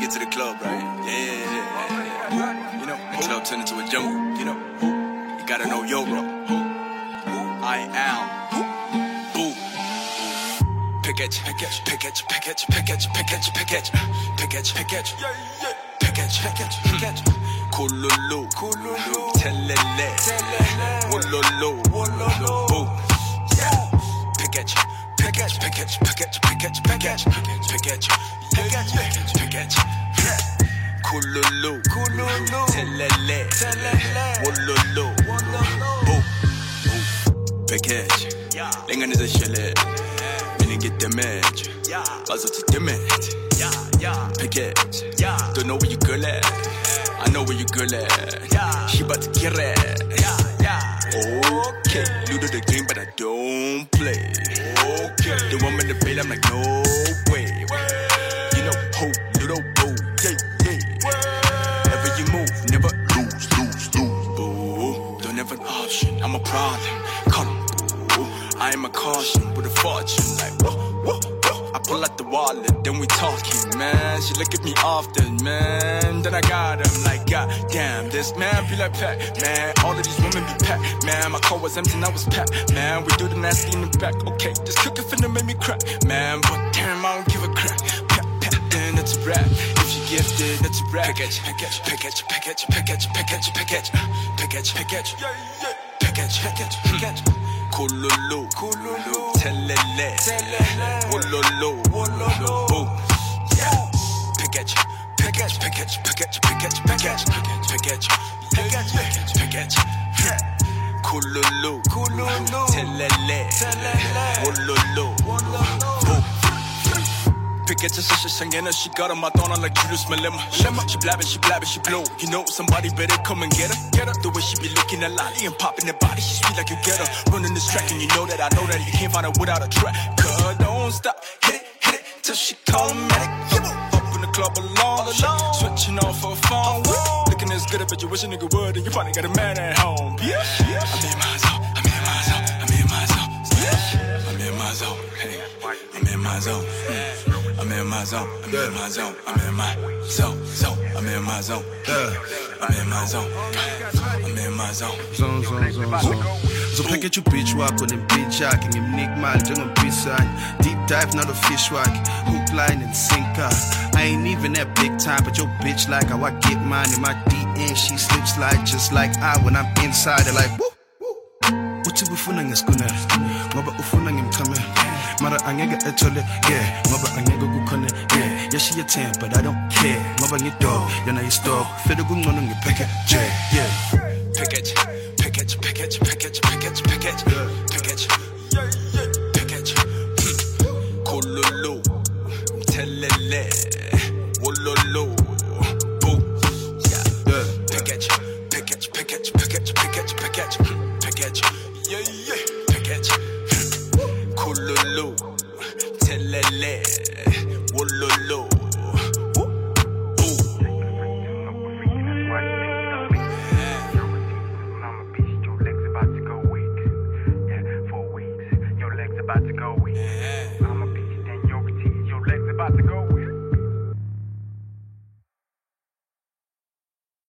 get to the club, right? Yeah. You know, the club turned into a jungle, you know. You gotta know your role. I am. Boo. Package. Kululu. Telele. Wololo. Boo. Package. Kululu. Telele. Wololo. Boo. Package. Lengan is a shelle. Meaning get damage. Buzz to damage. Package. Don't know where you girl at. I know where you girl at. She about to get it. Okay, Ludo the game, but I don't play. Okay, the woman the bail, I'm like, no way. You know, ho, Ludo, boo, yeah. Ever you move, never lose. Boo, don't have an option, I'm a problem. Call him, boo. I am a caution with a fortune, like, whoa. I pull out the wallet, then we talking, man. She look at me often, man. Then I got him like, God damn, this man be like Pat, man. All of these women be packed, man. My car was empty, now it's packed, man. We do the nasty in the back, okay. This cookie finna make me crack, man. But damn, I don't give a crap. Pat, then it's a rap. If she gifted, it's a rap. Package. Kululu. Telele. Wololo. Boo. Package. Kululu. Telele. Wololo. Boo. Package she got on my thorn like Julius Malema. She blabbing, she blow. You know somebody better come and get her. The way she be looking at Lolly and popping her body, she sweet like you get her. Running this track and you know that I know that you can't find her without a track. Cause don't stop, hit it till she call me medic. Up in the club alone, switching off her phone. Looking as good, but you wish a nigga would, and you probably got a man at home. I'm in my zone. Hey, I'm in my zone. I'm in my zone. So package bitch walk on the bitch jack and nick man jungle pisan. Deep dive not a fish walk, hook line and sinker. I ain't even that big time, but your bitch like how I get mine in my DN. She slips like just like I when I'm inside. Like woo. Uthi ufuna ngesikuna ngoba ufuna ngimchame mara angeke ethole yeah ngoba angeke kukhona yeah she a 10 but I don't care ngoba ngidog yona istop fede kungcono ngipackage yeah package kululu telele wololo boo yeah package package kululu telele wololo About to go